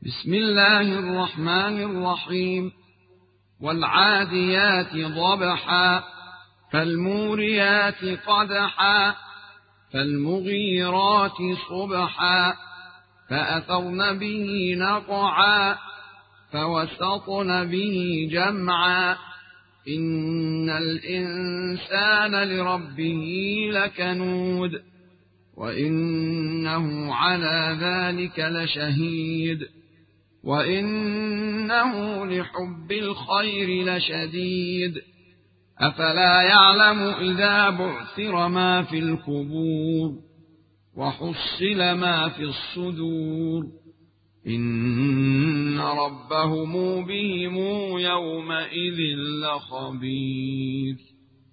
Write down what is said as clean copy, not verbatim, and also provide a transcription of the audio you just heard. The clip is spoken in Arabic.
بسم الله الرحمن الرحيم. والعاديات ضبحا فالموريات قدحا فالمغيرات صبحا فأثرن به نقعا فوسطن به جمعا إن الإنسان لربه لكنود وإنه على ذلك لشهيد وإنه لحب الخير لشديد أفلا يعلم إذا بعثر ما في القبور وحصل ما في الصدور إن ربهم بهم يومئذ لخبير.